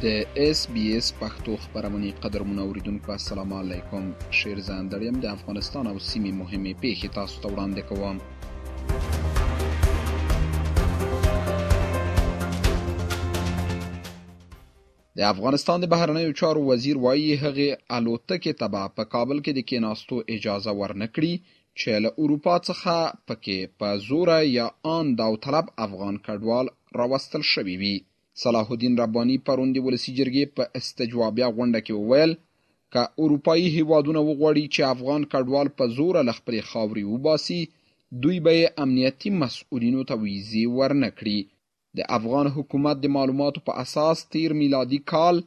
د اس بي اس پښتو خبرونه قدرمن اوریدونکو السلام علیکم. شیرزان دریم د افغانستان او سیمې مهمه پیښې تاسو ته وړاندې کوم. د افغانستان د بهرنیو چارو وزیر وایي هغه الوتکې ته په کابل کې د کېناستو اجازه ورنکړي چې له اروپا څخه پکې په زور یا آن داوطلب افغان کډوال راوستل شوي وي. صلاح الدین رباني پرون د ولسي جرګې په استجوابیه غونډه کې وویل که اروپایي هیوادونه وغواړي چې افغان کډوال په زور له خپلې خاورې وباسي دوی به امنیتي مسؤلینو ته ویزې ورنکړي. د افغان حکومت د معلوماتو په اساس تیر میلادي کال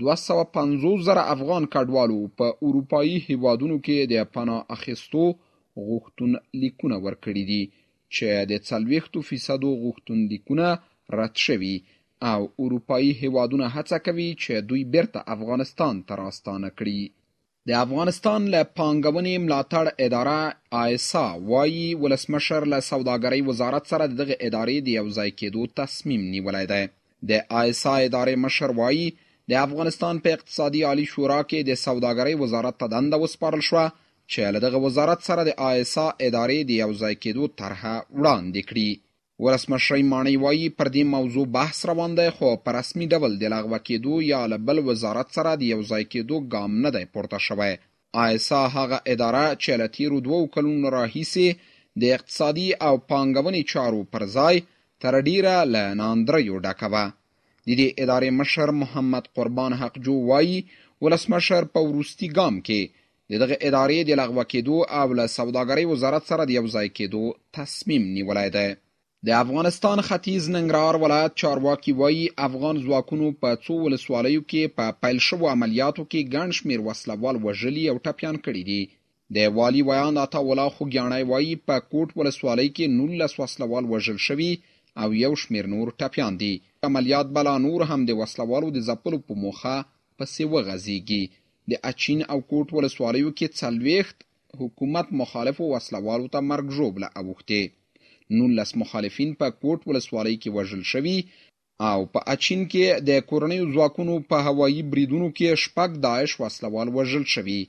250,000 افغان کډوالو په اروپایي هیوادونو کې د پناه اخیستو غوښتنلیکونه ورکړي دي چې د 40% غوښتنلیکونه رد شوي او اروپایي هیوادونه هڅه کوي چې دوی بیرته افغانستان ته راستانه کړي. د افغانستان له پانګونې ملاتړ اداره آیسا وایي ولسمشر له سوداګرۍ وزارت سره دغه ادارې د یوځای کېدو تصمیم نیولی دی. د آیسا ادارې مشر وایي د افغانستان په اقتصادي عالی شورا کې د سوداګرۍ وزارت ته دنده وسپارل شوه چې له دغه وزارت سره د آیسا ادارې د یوځای کېدو طرحه وړاندې کړي. ولسمشر ماڼۍ وایي پر دې موضوع بحث روان دی خو په رسمي ډول د لغوه کېدو یا له بل وزارت سره د یوځای کېدو ګام نه دی پورته شوی. آیسا هغه اداره چې له تیرو 2 کلونو راهیسې د اقتصادي او پانګونې چارو پر ځای تر ډیره له ناندریو ډکه وه. د دې ادارې مشر محمد قربان حقجو وایي ولسمشر په وروستي ګام کې دغه ادارې د لغوه کېدو او له سوداګرۍ وزارت سره د یوځای کېدو تصمیم نیولی دی. د افغانستان ختیځ ننګرهار ولایت چارواکي وایي افغان ځواکونو په 2 ولسوالیو کې په پیل شوو عملیاتو کې ګڼ شمېر وسلوال وژلي او ټپیان کړي دي. د والي ویاند عطاالله خوږیاڼی وایي په کوټ ولسوالۍ کې 19 وسلوال وژل شوي او یو شمېر نور ټپیان دي. عملیات بلا نور هم د وسلوالو د ځپلو په موخه پسې وغځېږي. د اچین او کوټ ولسوالیو کې 40 حکومت مخالفو وسلوالو ته مرګ ژوبله اوښتې. 19 مخالفین په کوټ ولسوالۍ کې وژل شوي او په اچین کې د کورنیو ځواکونو په هوایي بریدونو کې 6 داعش وسلوال وژل شوي.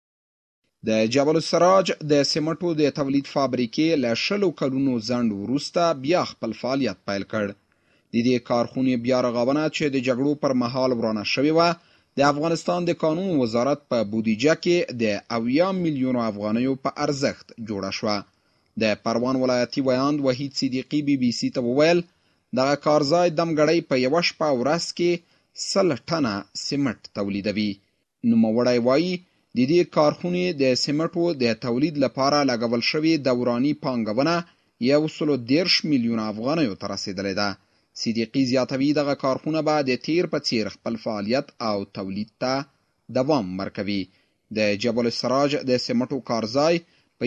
د جبل السراج د سمنټو د تولید فابریکې له 20 کلونو ځنډ وروسته بیا خپل فعالیت پیل کړ. د دې کارخونې بیا رغونه چې د جګړو پر مهال ورانه شوې وه د افغانستان د قانون وزارت په بودیجه کې د 80 میلیونو افغانیو په ارزښت جوړه شوه. د پروان ولایتي ویاند وحید صدیقي بي بي سي ته وویل دغه کارځای دمګړی په یوه شپه ورځ کې 100 ټنه سمنټ تولیدوي. نوموړی وایي د دې کارخونې د سمنټو د تولید لپاره لګول شوې دوراني پانګونه 130 میلیون افغانیو ته رسېدلې ده. صدیقي زیاتوي دغه کارخونه به د تیر په څیر خپل فعالیت او تولید ته دوام ورکوي. د جبل السراج د سمنټو کارځای په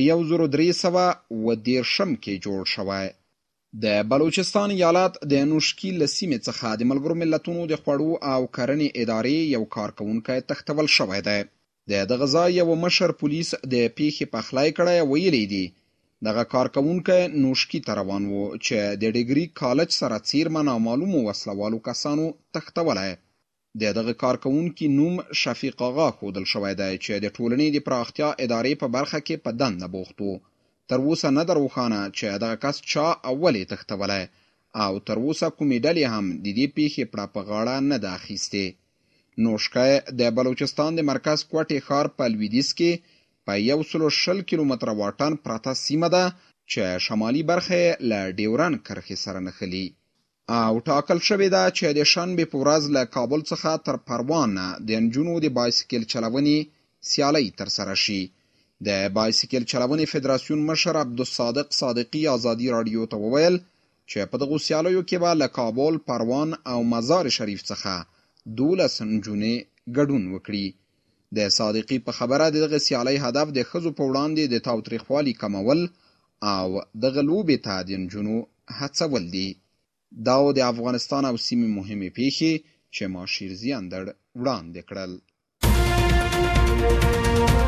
1310 کې جوړ شوی. د بلوچستان ایالت د نوشکی له سیمې څخه د ملګرو ملتونو د خوړو او کرنې ادارې یو کارکوونکی تښتول شوی دی. د دغه ځای یو مشر پولیس د پیښې پخلی کړی ویلی دی دغه کارکوونکی نوشکی ته روان و چې د ډیګري کالج سره څیرمه نامعلومو وسلوالو کسانو تښتولی. د دغه کارکوونکي نوم شفیق آغا ښودل شوی دی چې د ټولنې د پراختیا ادارې په برخه کې په دنده بوخت و. تر اوسه نه ده روښانه چې دغه کس چا او ولې تښتولی او تر اوسه کومې ډلې هم د دې پیښې پړه په غاړه نه ده اخیستې. نوشکی د بلوچستان د مرکز کوټې ښار په لویدیځ کې په 120 کیلومتره واټن پرته سیمه ده چې شمالي برخه له ډیورن کرښې سره نښلي او ټاکل شوې ده چې د شنبې په ورځ له کابل څخه تر پروان نه د نجونو د بایسکل چلونې سیالۍ ترسره شي. د بایسکل چلونې فدراسیون مشر عبدالصادق صادقي ازادي راډیو ته وویل چې په دغو سیالیو کې به له کابل، پروان او مزار شریف څخه 12 نجونې ګډون وکړي. د صادقي په خبره دغه سیالۍ هدف د ښځو په وړاندې د تاوتریخوالي کمول او دغه لوبې ته د نجونو هڅول دي. دا د افغانستان او سیمې مهمې پیښې چې ما شیرزي اندړ وړاندې کړل.